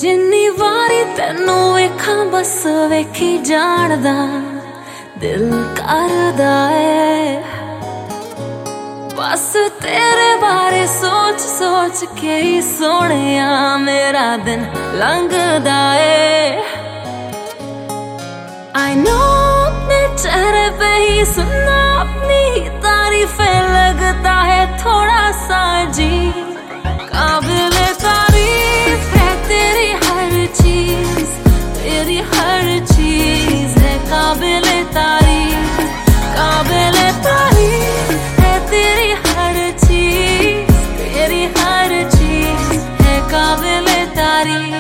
जिन्नी वारी तेनू वेखां बस वेखी जानदा दिल करदा है। बस तेरे बारे सोच सोच के ही सोहणिया मेरा दिन लंघदा है। I know अपने चेहरे पे ही सुनना अपनी तारीफें लगता है थोड़ा सा अजीब। काबिले तारीफ है तेरी हर चीज, तेरी हर चीज है काबिले तारीफ। काबिले तारीफ है तेरी हर चीज, तेरी हर चीज है काबिले तारीफ।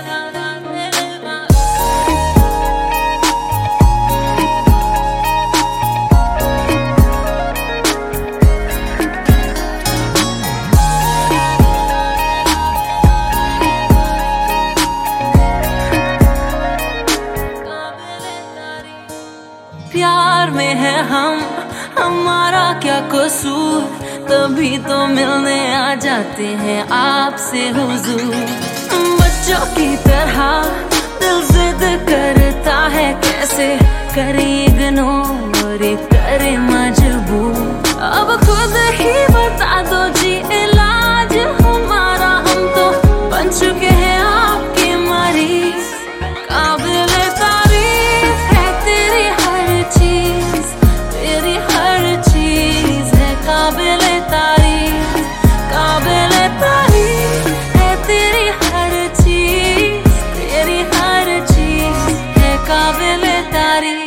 प्यार में है हम, हमारा क्या कसूर, तभी तो मिलने आ जाते हैं आपसे हुजूर। बच्चों की तरह दिल जिद करता है, कैसे करे इग्नोर करे मजबूर। अब खुद ही बता दो जी इलाज हमारा, हम तो बन चुके हैं आपके मरीज। काबिले तारीफ है तेरी हर चीज, तेरी हर चीज है काबिले तारीफ। काबिले तारीफ है तेरी हर चीज, तेरी हर चीज है काबिले तारीफ।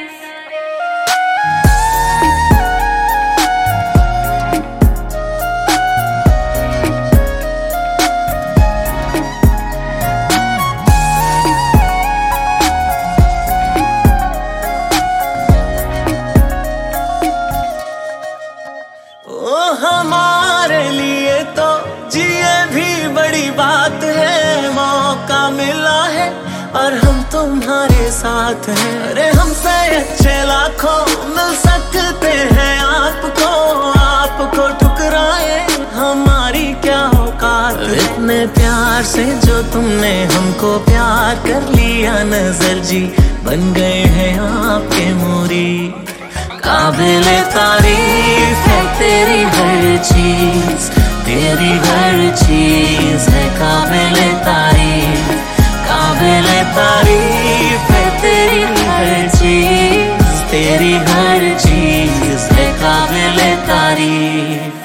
हमारे लिए तो जिए भी बड़ी बात है। मौका मिला है और हम तुम्हारे साथ हैं। अरे हमसे अच्छे लाखों मिल सकते हैं आपको, आपको ठुकराए हमारी क्या औकात। इतने प्यार से जो तुमने हमको प्यार कर लिया, नजर जी बन गए हैं आपके मूरी। काबिले तारीफ है तेरी हर चीज, तेरी हर चीज है काबिले तारीफ। काबिले तारीफ है तेरी हर चीज, तेरी हर चीज है काबिले तारीफ।